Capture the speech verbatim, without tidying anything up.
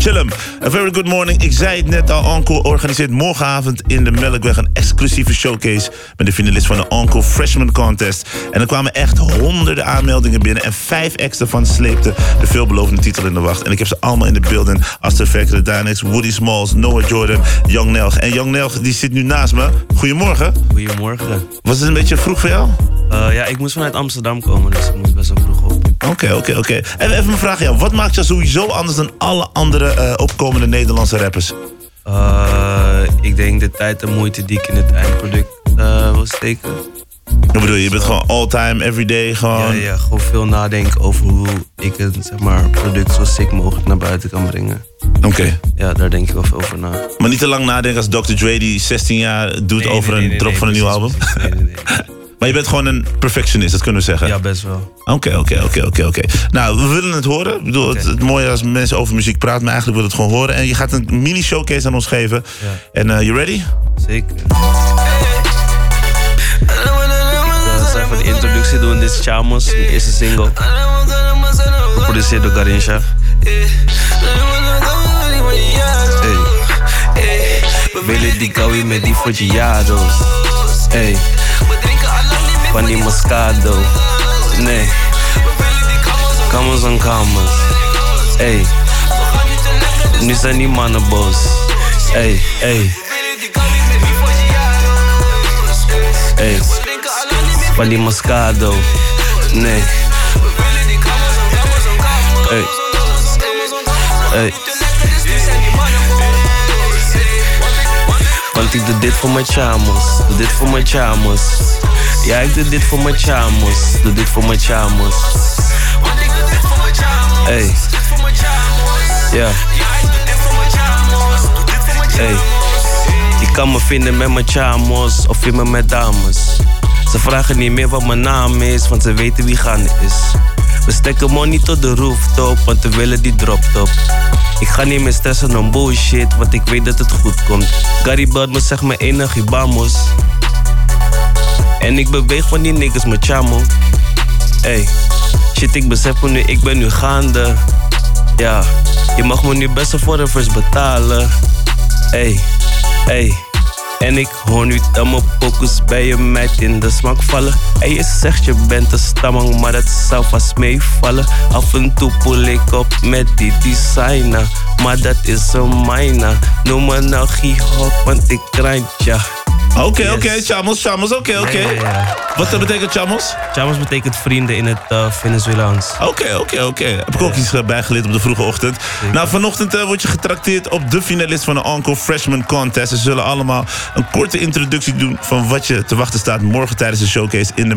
Chillum. A very good morning. Ik zei het net al, Encore organiseert morgenavond in de Melkweg een exclusieve showcase met de finalist van de Encore Freshman Contest. En er kwamen echt honderden aanmeldingen binnen en vijf acts ervan sleepten de veelbelovende titel in de wacht. En ik heb ze allemaal in de beelden. Aster Vector, Dynex, Woody Smalls, Noah Jordan, Young Nelg. En Young Nelg die zit nu naast me. Goedemorgen. Goedemorgen. Was het een beetje vroeg voor jou? Uh, ja, ik moest vanuit Amsterdam komen, dus ik moest best wel vroeg op. Oké, oké, oké. En even een vraag aan jou. Wat maakt jou sowieso anders dan alle andere uh, opkomende Nederlandse rappers? Uh, ik denk de tijd en moeite die ik in het eindproduct uh, wil steken. Wat bedoel je? Je bent gewoon all-time, everyday, gewoon... Ja, ja, gewoon veel nadenken over hoe ik een zeg maar, product zo sick mogelijk naar buiten kan brengen. Oké. Okay. Ja, daar denk ik wel veel over na. Maar niet te lang nadenken als dokter Dre die zestien jaar doet nee, over nee, nee, een drop nee, van een nieuw album? Nee, nee, nee. Maar je bent gewoon een perfectionist, dat kunnen we zeggen? Ja, best wel. Oké, oké, oké, oké, oké. Nou, we willen het horen. Ik bedoel, okay. het, het mooie als mensen over muziek praten, maar eigenlijk wil het gewoon horen. En je gaat een mini-showcase aan ons geven. Ja. En, uh, you ready? Zeker. We zijn van de introductie doen. Dit is Chamos, mijn eerste single. Geproduceerd door Garincha. Hey. We willen die Gawi met die Foggiados. Hey. Van die Moscato. Nee. Kamers on kamers. Hey. Nu zijn die mannen boos. Hey, hey. Hey. Van die Moscato. Nee. Hey. Hey. Want ik doe dit voor mijn chamos. Doe dit voor mijn chamos. Ja, ik doe dit voor mijn chamos. Doe dit voor mijn chamos. Hey. Ja. Hey. Je kan me vinden met mijn chamos of in me met dames. Ze vragen niet meer wat mijn naam is, want ze weten wie gaande is. We stekken money tot de rooftop, want we willen die dropt op. Ik ga niet meer stressen om bullshit, want ik weet dat het goed komt. Gary belt me, zeg me enig vamos. En ik beweeg van die niggas met chamo. Ey, shit, ik besef me nu, ik ben nu gaande. Ja, je mag me nu best wel voor een vers betalen. Ey, ey. En ik hoor nu dat mijn pokus bij je meid in de smak vallen. En je zegt je bent een stammang, maar dat zou vast meevallen. Af en toe poel ik op met die designer, maar dat is een minor. Noem me nou G-hop, want ik grind, ja. Oké, okay, yes. oké, okay, chamos, chamos, oké, okay, oké. Okay. Ja, ja, ja. Wat uh, betekent chamos? Chamos betekent vrienden in het uh, Venezuelaans. Oké, oké, oké. Heb ik ook ja. iets uh, bijgeleerd op de vroege ochtend. Zeker. Nou, vanochtend uh, word je getrakteerd op de finalist van de Encore Freshman Contest. Ze zullen allemaal een korte introductie doen van wat je te wachten staat morgen tijdens de showcase in de